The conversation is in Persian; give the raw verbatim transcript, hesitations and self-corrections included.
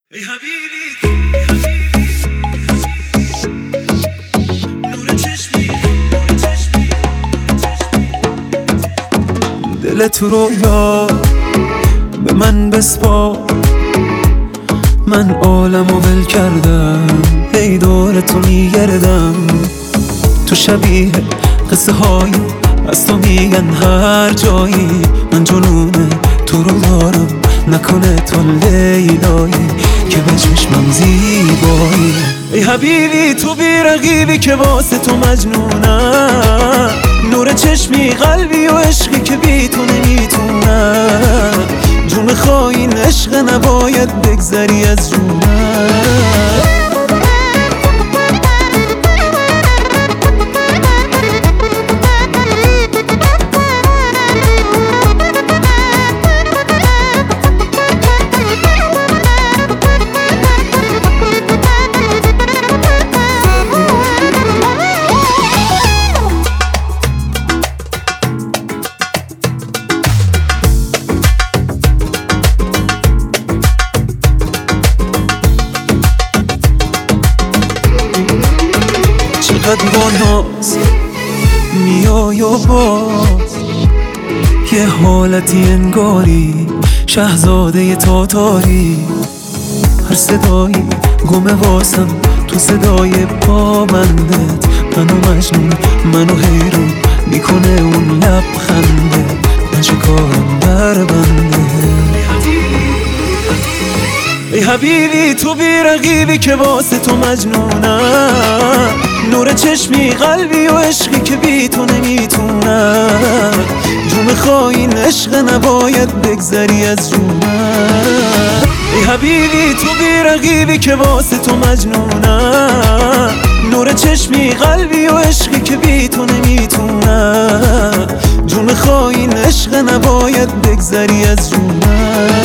ای حبیبی نور چشمی دلت رو یا به من بسپار، من عالمو ول کردم، هی دور تو میگردم. تو شبیه قصه های از تو میگن هر جایی، من جنون تو رو دارم، نکنه تو لیلایی که به چشمم زیبایی. ای حبیبی تو بی رقیبی که واسه تو مجنونم، نور چشمی قلبی و عشقی که بی تو نمیتونم. جون خواهی عشق نباید بگذری از جونم. چقدر با ناز میای و باز یه حالتی انگاری شهزاده تاتاری. هر صدایی گمه واسم تو صدای پابندت، منو مجنون منو حیرون میکنه اون لبخنده، من چه کارم در بنده. ای حبیبی تو بی رقیبی که واسه تو مجنونم، نور چشمی قلبی و عشقی که بی تو نمیتونم. جون خواهی عشق نباید بگذری از جونم. ای حبیبی تو بی رقیبی که واسه تو مجنونم، نور چشمی قلبی و عشقی که بی تو نمیتونم. جون خواهی عشق نباید بگذری از جونم.